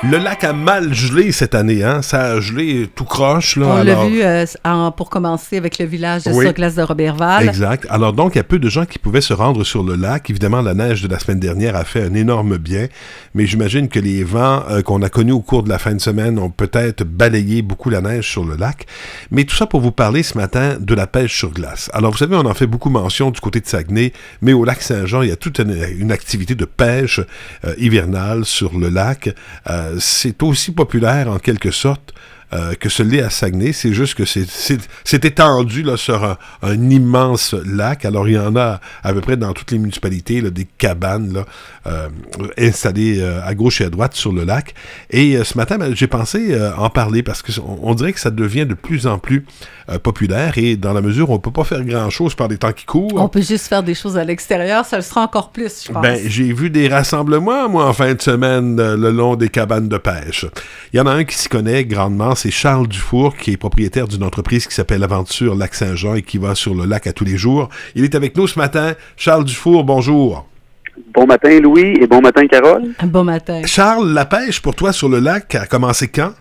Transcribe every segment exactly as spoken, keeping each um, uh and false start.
Le lac a mal gelé cette année, hein? Ça a gelé tout croche, là. On alors... l'a vu euh, en, pour commencer avec le village de oui. Sur-Glace de Roberval. Exact. Alors donc, il y a peu de gens qui pouvaient se rendre sur le lac. Évidemment, la neige de la semaine dernière a fait un énorme bien, mais j'imagine que les vents euh, qu'on a connus au cours de la fin de semaine ont peut-être balayé beaucoup la neige sur le lac. Mais tout ça pour vous parler ce matin de la pêche sur glace. Alors, vous savez, on en fait beaucoup mention du côté de Saguenay, mais au lac Saint-Jean, il y a toute une, une activité de pêche euh, hivernale sur le lac. Euh, c'est aussi populaire, en quelque sorte, euh, que ce l'est à Saguenay. C'est juste que c'est, c'est, c'est étendu là, sur un, un immense lac. Alors, il y en a à peu près dans toutes les municipalités, là, des cabanes là, euh, installées euh, à gauche et à droite sur le lac. Et euh, ce matin, ben, j'ai pensé euh, en parler parce qu'on on dirait que ça devient de plus en plus euh, populaire et dans la mesure où on ne peut pas faire grand-chose par les temps qui courent. On peut juste faire des choses à l'extérieur, ça le sera encore plus, je pense. Ben, j'ai vu des rassemblements, moi, en fin de semaine, euh, le long des cabanes de pêche. Il y en a un qui s'y connaît grandement, c'est Charles Dufour, qui est propriétaire d'une entreprise qui s'appelle Aventure Lac-Saint-Jean et qui va sur le lac à tous les jours. Il est avec nous ce matin. Charles Dufour, bonjour. Bon matin, Louis, et bon matin, Carole. Bon matin. Charles, la pêche pour toi sur le lac a commencé quand?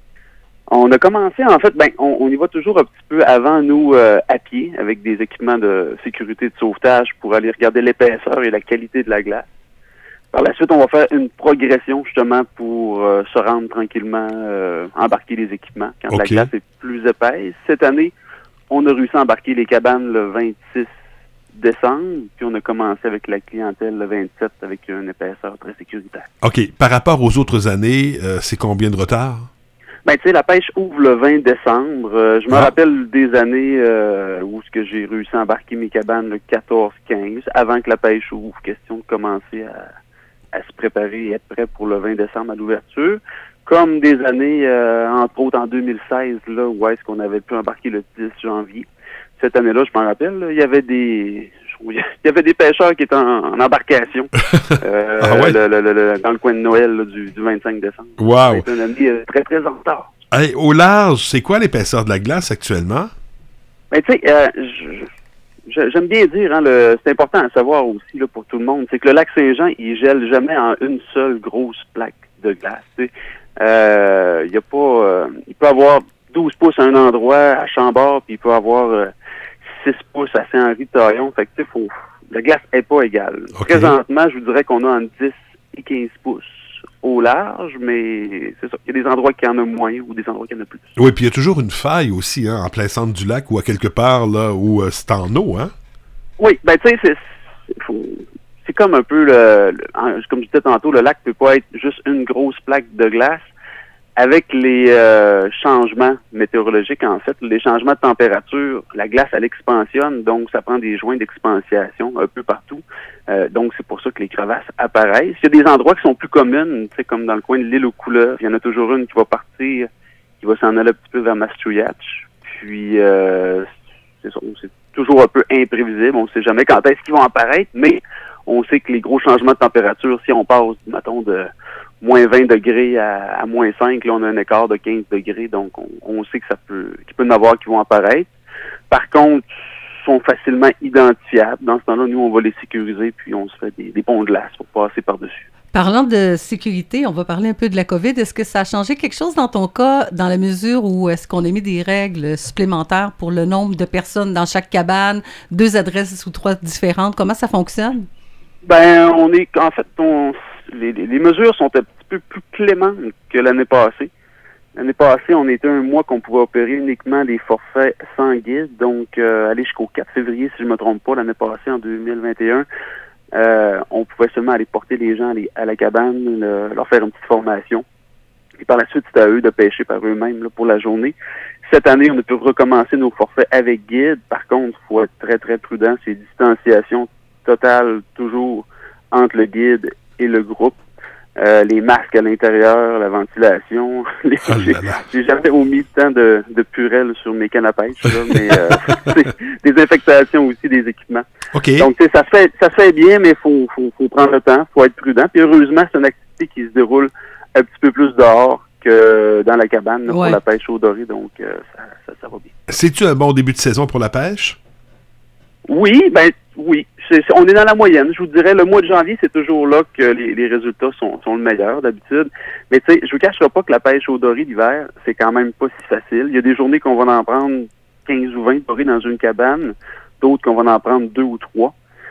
On a commencé, en fait, ben, on, on y va toujours un petit peu avant, nous, euh, à pied, avec des équipements de sécurité, de sauvetage, pour aller regarder l'épaisseur et la qualité de la glace. Par la suite, on va faire une progression, justement, pour euh, se rendre tranquillement, euh, embarquer les équipements, quand okay. la glace est plus épaisse. Cette année, on a réussi à embarquer les cabanes le vingt-six décembre, puis on a commencé avec la clientèle le vingt-sept avec une épaisseur très sécuritaire. OK. Par rapport aux autres années, euh, c'est combien de retard? Ben, tu sais, la pêche ouvre le vingt décembre. Euh, je me ah. rappelle des années euh, où ce que j'ai réussi à embarquer mes cabanes le quatorze quinze, avant que la pêche ouvre. Question de commencer à, à se préparer et être prêt pour le vingt décembre à l'ouverture. Comme des années, euh, entre autres en deux mille seize, là, où est-ce qu'on avait pu embarquer le dix janvier. Cette année-là, je m'en rappelle, là, il y avait des... Il y avait des pêcheurs qui étaient en, en embarcation euh, ah ouais? le, le, le, dans le coin de Noël là, du, du vingt-cinq décembre. Wow! C'est une année euh, très, très en retard. Hey, au large, c'est quoi l'épaisseur de la glace actuellement? Ben, tu sais, euh, j'aime bien dire, hein, le, c'est important à savoir aussi là, pour tout le monde, c'est que le lac Saint-Jean, il gèle jamais en une seule grosse plaque de glace. Euh, il y a pas, euh, il peut avoir douze pouces à un endroit, à Chambord, puis il peut avoir... Euh, six pouces à Saint-Henri-Taillon. Fait que, tu sais, faut, la glace n'est pas égale. Okay. Présentement, je vous dirais qu'on a entre dix et quinze pouces au large, mais c'est ça. Il y a des endroits qui en ont moins ou des endroits qui en ont plus. Oui, puis il y a toujours une faille aussi, hein, en plein centre du lac ou à quelque part, là, où euh, c'est en eau, hein? Oui, ben, tu sais, c'est, c'est, faut, c'est comme un peu, le, le, comme je disais tantôt, le lac peut pas être juste une grosse plaque de glace. Avec les euh, changements météorologiques, en fait, les changements de température, la glace, elle expansionne, donc ça prend des joints d'expansion un peu partout. Euh, donc, c'est pour ça que les crevasses apparaissent. Il y a des endroits qui sont plus communs, tu sais, comme dans le coin de l'île aux Couleurs. Il y en a toujours une qui va partir, qui va s'en aller un petit peu vers Mastouillatch. Puis, euh, c'est ça, c'est toujours un peu imprévisible. On ne sait jamais quand est-ce qu'ils vont apparaître, mais on sait que les gros changements de température, si on passe, mettons, de moins vingt degrés à, à moins cinq, là, on a un écart de quinze degrés, donc on, on sait que ça peut, qu'il peut y en avoir qui vont apparaître. Par contre, sont facilement identifiables. Dans ce temps-là, nous, on va les sécuriser, puis on se fait des, des ponts de glace pour passer par-dessus. Parlant de sécurité, on va parler un peu de la COVID. Est-ce que ça a changé quelque chose dans ton cas, dans la mesure où est-ce qu'on a mis des règles supplémentaires pour le nombre de personnes dans chaque cabane, deux adresses ou trois différentes? Comment ça fonctionne? Ben, on est, en fait, on... Les, les, les mesures sont un petit peu plus clémentes que l'année passée. L'année passée, on était un mois qu'on pouvait opérer uniquement des forfaits sans guide, donc euh, aller jusqu'au quatre février, si je ne me trompe pas, l'année passée, en deux mille vingt et un, euh, on pouvait seulement aller porter les gens à, les, à la cabane, le, leur faire une petite formation. Et par la suite, c'était à eux de pêcher par eux-mêmes là, pour la journée. Cette année, on a pu recommencer nos forfaits avec guide. Par contre, il faut être très, très prudent. C'est distanciation totale, toujours, entre le guide et le groupe. Euh, les masques à l'intérieur, la ventilation. Les, oh j'ai, j'ai jamais omis tant de, de purée sur mes cannes à pêche, là, mais euh, c'est des infectations aussi des équipements. Okay. Donc, ça se fait, ça se fait bien, mais il faut, faut, faut prendre le temps, faut être prudent. Puis heureusement, c'est une activité qui se déroule un petit peu plus dehors que dans la cabane là, ouais. pour la pêche au doré, donc euh, ça, ça, ça va bien. C'est-tu un bon début de saison pour la pêche? Oui, ben oui. c'est, c'est, on est dans la moyenne, je vous dirais. Le mois de janvier, c'est toujours là que les, les résultats sont, sont le meilleur d'habitude. Mais tu sais, je vous cacherai pas que la pêche aux dorés l'hiver, c'est quand même pas si facile. Il y a des journées qu'on va en prendre quinze ou vingt dorés dans une cabane, d'autres qu'on va en prendre deux ou trois.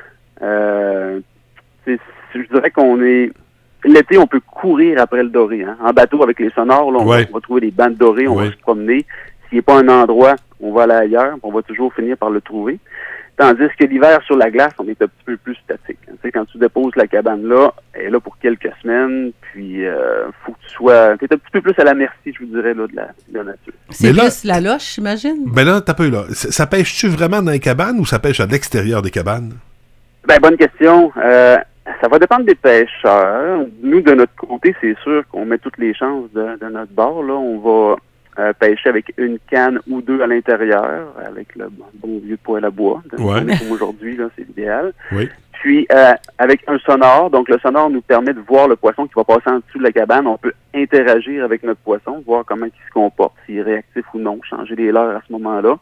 Euh, c'est, je dirais qu'on est... L'été, on peut courir après le doré. Hein. En bateau, avec les sonores, là, on, ouais. va, on va trouver des bandes dorées, on ouais. va se promener. S'il n'y a pas un endroit, on va aller ailleurs, on va toujours finir par le trouver. Tandis que l'hiver, sur la glace, on est un petit peu plus statique. Tu sais, quand tu déposes la cabane là, elle est là pour quelques semaines, puis euh, faut que tu sois... Tu es un petit peu plus à la merci, je vous dirais, là, de, la, de la nature. C'est là, plus la loche, j'imagine? Ben là, t'as peu là. Ça pêche-tu vraiment dans les cabanes ou ça pêche à l'extérieur des cabanes? Ben, bonne question. Euh, ça va dépendre des pêcheurs. Nous, de notre côté, c'est sûr qu'on met toutes les chances de, de notre bord. Là, on va... Euh, pêcher avec une canne ou deux à l'intérieur, avec le bon vieux poêle à bois. Ouais. Comme aujourd'hui, là, c'est l'idéal. Oui. Puis, euh, avec un sonore, donc le sonore nous permet de voir le poisson qui va passer en dessous de la cabane. On peut interagir avec notre poisson, voir comment il se comporte, s'il est réactif ou non, changer les leurs à ce moment-là.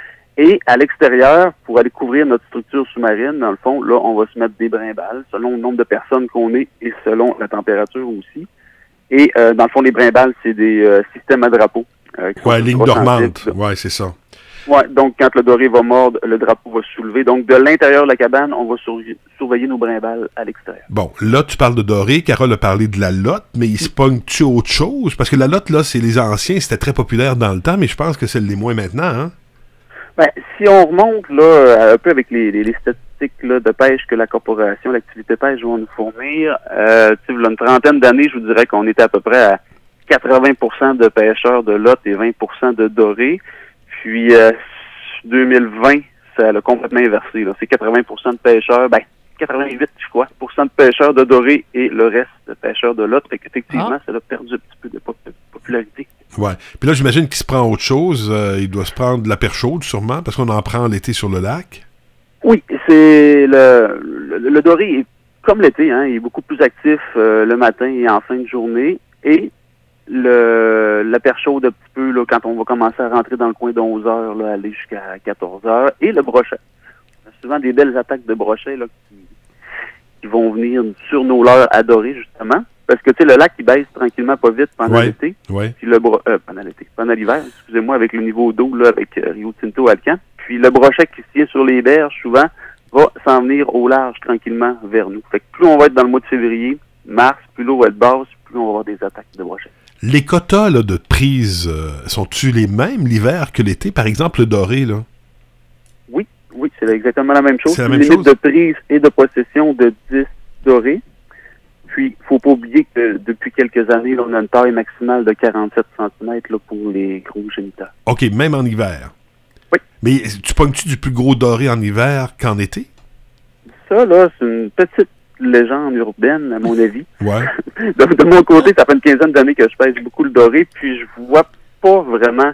Et à l'extérieur, pour aller couvrir notre structure sous-marine, dans le fond, là, on va se mettre des brimbales, selon le nombre de personnes qu'on est et selon la température aussi. Et euh, dans le fond, les brimbales, c'est des euh, systèmes à drapeau. Euh, ouais, ligne dormante. Ouais, c'est ça. Ouais, donc quand le doré va mordre, le drapeau va se soulever. Donc de l'intérieur de la cabane, on va sur- surveiller nos brimbales à l'extérieur. Bon, là, tu parles de doré. Carole a parlé de la lotte, mais il se pogne-tu autre chose? Parce que la lotte, là, c'est les anciens, c'était très populaire dans le temps, mais je pense que c'est les moins maintenant, hein? Ben, si on remonte là un peu avec les, les, les statistiques là, de pêche que la corporation, l'activité pêche va nous fournir, euh, tu sais, là, une trentaine d'années, je vous dirais qu'on était à peu près à quatre-vingts pour cent de pêcheurs de lotte et vingt pour cent de dorés. Puis euh, deux mille vingt, ça a complètement inversé. Là. C'est quatre-vingts pour cent de pêcheurs, ben quatre-vingt-huit, je crois, pour cent de pêcheurs de dorés et le reste de pêcheurs de lotte. Fait qu'effectivement, ah. ça a perdu un petit peu de popularité. Ouais. Puis là, j'imagine qu'il se prend autre chose. Euh, il doit se prendre de la perche chaude, sûrement, parce qu'on en prend l'été sur le lac. Oui, c'est le, le, le doré est comme l'été, hein, il est beaucoup plus actif euh, le matin et en fin de journée. Et le la perche chaude un petit peu là, quand on va commencer à rentrer dans le coin de onze heures, là, aller jusqu'à quatorze heures. Et le brochet. On a souvent des belles attaques de brochets là, qui, qui vont venir sur nos leurres adorées, justement. Parce que, tu sais, le lac, il baisse tranquillement pas vite pendant ouais, l'été. Ouais. Puis le bro- euh, pendant l'été. Pendant l'hiver, excusez-moi, avec le niveau d'eau, là, avec euh, Rio Tinto Alcan. Puis le brochet qui se tient sur les berges, souvent, va s'en venir au large tranquillement vers nous. Fait que plus on va être dans le mois de février, mars, plus l'eau va être basse, plus on va avoir des attaques de brochets. Les quotas là, de prise, euh, sont-ils les mêmes l'hiver que l'été? Par exemple, le doré, là? Oui, oui, c'est exactement la même chose. C'est la même limite chose? de prise et de possession de dix dorés. Puis, il faut pas oublier que depuis quelques années, là, on a une taille maximale de quarante-sept centimètres là, pour les gros géniteurs. OK, même en hiver? Oui. Mais tu pognes-tu du plus gros doré en hiver qu'en été? Ça, là, c'est une petite légende urbaine, à mon avis. Ouais. de, de mon côté, ça fait une quinzaine d'années que je pêche beaucoup le doré, puis je vois pas vraiment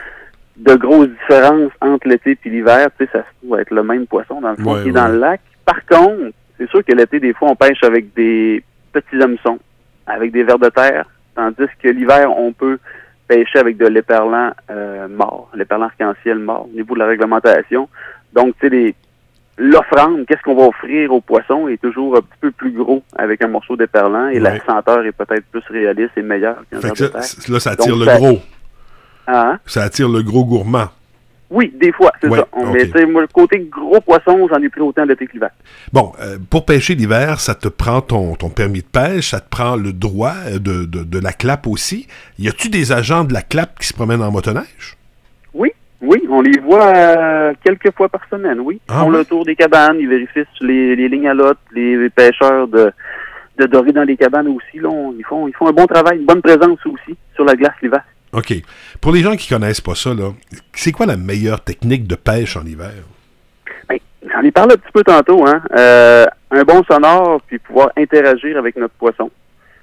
de grosses différences entre l'été et l'hiver. Tu sais, ça se trouve être le même poisson dans le fond ouais, qui est ouais. dans le lac. Par contre, c'est sûr que l'été, des fois, on pêche avec des petits hameçons, avec des vers de terre, tandis que l'hiver, on peut pêcher avec de l'éperlan euh, mort, l'éperlan arc-en-ciel mort, au niveau de la réglementation. Donc, tu sais, les l'offrande, qu'est-ce qu'on va offrir aux poissons est toujours un petit peu plus gros avec un morceau d'éperlan et ouais. la senteur est peut-être plus réaliste et meilleure qu'un verre de terre. Là, ça attire donc, le ça... gros. Ah, hein? Ça attire le gros gourmand. Oui, des fois, c'est ouais, ça. On, okay. Mais moi, le côté gros poisson, j'en ai pris autant l'été que l'hiver. Bon, euh, pour pêcher l'hiver, ça te prend ton, ton permis de pêche, ça te prend le droit de, de, de la clap aussi. Y a-tu des agents de la clap qui se promènent en motoneige? Oui, oui, on les voit euh, quelques fois par semaine, oui. Ils ah, font oui? le tour des cabanes, ils vérifient les, les lignes à lotte, les, les pêcheurs de, de dorés dans les cabanes aussi. Là, on, ils, font, ils font un bon travail, une bonne présence aussi sur la glace l'hiver. OK. Pour les gens qui connaissent pas ça, là, c'est quoi la meilleure technique de pêche en hiver? Ben, j'en ai parlé un petit peu tantôt, hein. Euh, un bon sonore, puis pouvoir interagir avec notre poisson.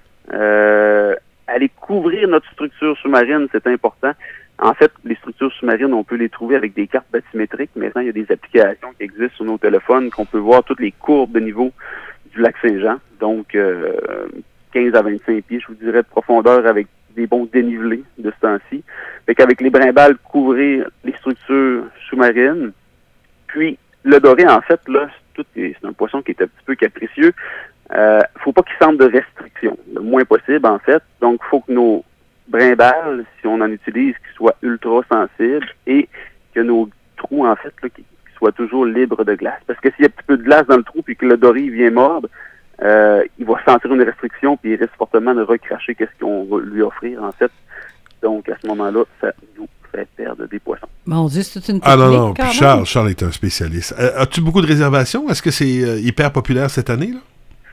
Euh, aller couvrir notre structure sous-marine, c'est important. En fait, les structures sous-marines, on peut les trouver avec des cartes bathymétriques. Maintenant, il y a des applications qui existent sur nos téléphones qu'on peut voir toutes les courbes de niveau du lac Saint-Jean. Donc, euh, quinze à vingt-cinq pieds, je vous dirais, de profondeur avec des bons dénivelés de ce temps-ci. Fait qu'avec les brimbales, couvrir les structures sous-marines. Puis, le doré, en fait, là, tout, et c'est un poisson qui est un petit peu capricieux. Euh, faut pas qu'il sente de restrictions, le moins possible en fait. Donc, faut que nos brimbales, si on en utilise, qu'ils soient ultra sensibles et que nos trous, en fait, là, qu'ils soient toujours libres de glace. Parce que s'il y a un petit peu de glace dans le trou puis que le doré vient mordre, euh, il va sentir une restriction puis il risque fortement de recracher qu'est-ce qu'on va lui offrir, en fait. Donc, à ce moment-là, ça nous fait perdre des poissons. Mon Dieu, c'est toute une technique. Ah non, non, puis quand Charles, même. Charles est un spécialiste. Euh, as-tu beaucoup de réservations? Est-ce que c'est euh, hyper populaire cette année, là?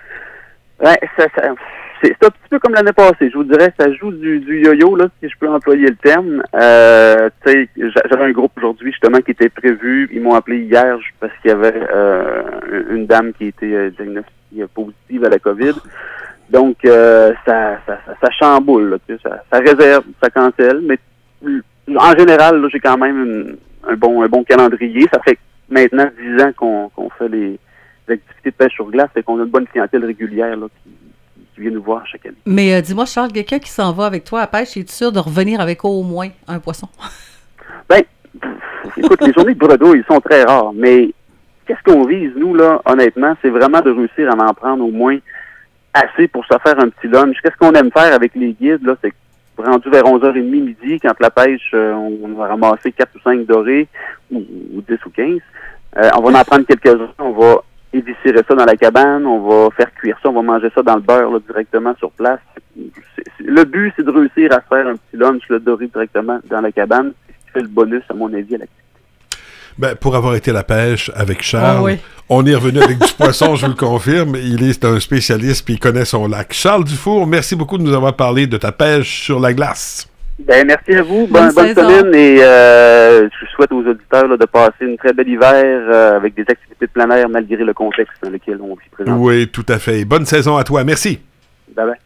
Ouais, ça, ça, c'est, c'est un petit peu comme l'année passée. Je vous dirais, ça joue du, du yo-yo, là, si je peux employer le terme. Euh, tu sais, j'avais un groupe aujourd'hui, justement, qui était prévu. Ils m'ont appelé hier parce qu'il y avait euh, une dame qui était euh, diagnostiquée positive à la COVID. Donc, euh, ça, ça, ça, ça chamboule, là, tu sais, ça, ça réserve, ça cancelle. Mais en général, là, j'ai quand même une, un bon un bon calendrier. Ça fait maintenant dix ans qu'on, qu'on fait les l'activité de pêche sur glace, c'est qu'on a une bonne clientèle régulière là, qui, qui vient nous voir chaque année. Mais euh, dis-moi, Charles, quelqu'un qui s'en va avec toi à pêche, es-tu sûr de revenir avec au moins un poisson? Ben, pff, écoute, les journées de bredouille, ils sont très rares, mais qu'est-ce qu'on vise, nous, là, honnêtement, c'est vraiment de réussir à en prendre au moins assez pour se faire un petit lunch. Qu'est-ce qu'on aime faire avec les guides, là, c'est que rendu vers onze heures trente midi, quand la pêche, euh, on va ramasser quatre ou cinq dorés, ou, ou dix ou quinze, euh, on va en prendre quelques-uns, on va éviscérer ça dans la cabane, on va faire cuire ça, on va manger ça dans le beurre là, directement sur place. C'est, c'est, le but, c'est de réussir à se faire un petit lunch le doré directement dans la cabane. C'est ce qui fait le bonus, à mon avis, à l'activité. Ben, pour avoir été à la pêche avec Charles, Ah oui. on est revenu avec du poisson, je vous le confirme. Il est un spécialiste puis il connaît son lac. Charles Dufour, merci beaucoup de nous avoir parlé de ta pêche sur la glace. Ben, merci à vous. Bonne Bonne, bonne saison. semaine et euh, je souhaite aux auditeurs là, de passer une très belle hiver euh, avec des activités de plein air malgré le contexte dans lequel on vit présentement. Oui, tout à fait. Bonne saison à toi. Merci. Bye bye.